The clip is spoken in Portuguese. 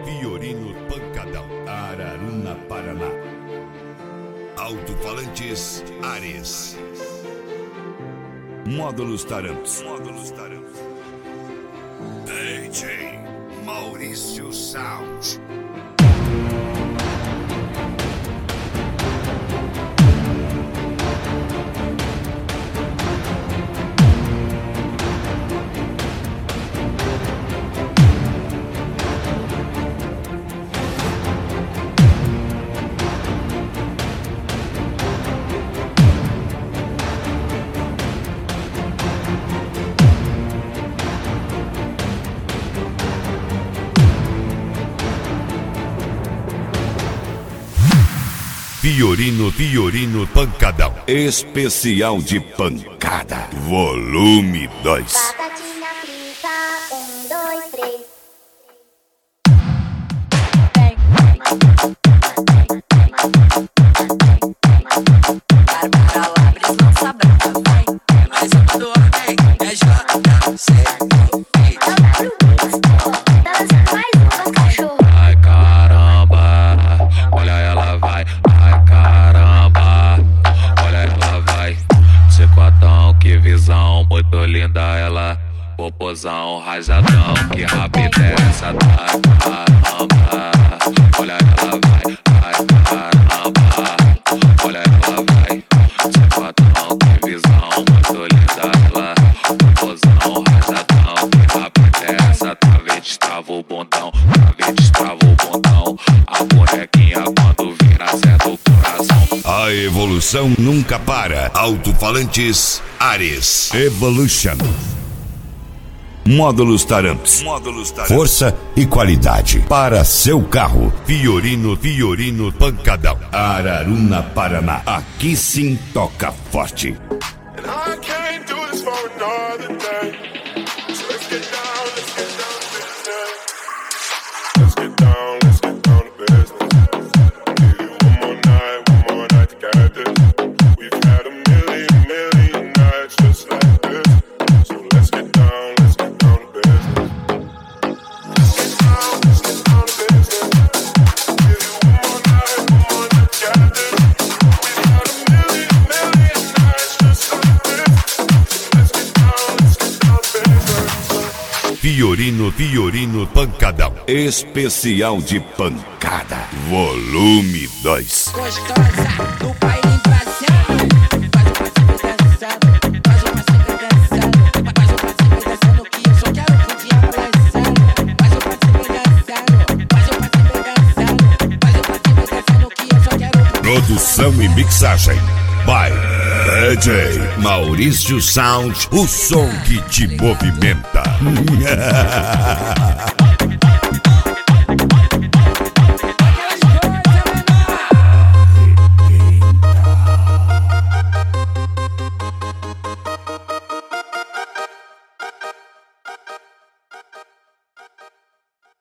Fiorino Pancadão, Araruna, Paraná. Alto-falantes Ares. Módulos Taramps. DJ Maurício Sound. Fiorino Pancadão. Especial de pancada. Volume 2. Batatinha frita, 1, 2, 3. Bárbara Labres lança brava, vai. É mais uma do homem, é JC. Mais uma cachorro. Ai caramba, olha ela vai. Ai caramba, olha ela vai. Chicotão, que visão, muito linda ela. Popozão, rajadão, que rapidez essa. Ai caramba, olha ela vai. Ai caramba, olha ela vai. Chicotão, que visão, muito linda ela. Popozão, rajadão, que rapidez essa. Travei, destrava o bundão, travei, destrava o bundão. A bonequinha quando vira certo o coração. A evolução nunca para. Alto-falantes Ares. Evolution. Módulos Taramps. Força e qualidade para seu carro. Fiorino Pancadão. Araruna, Paraná. Aqui sim toca forte. Fiorino Pancadão. Especial de pancada. Volume 2. Gostosa do baile embrasado. Faz o passinho dançando. Faz o passinho dançando que eu só quero curtir a abraçado. Faz o passinho dançando. Faz o passinho dançando. Faz o passinho dançando que eu só quero. Produção e mixagem by DJ Maurício Sound, o som que te movimenta.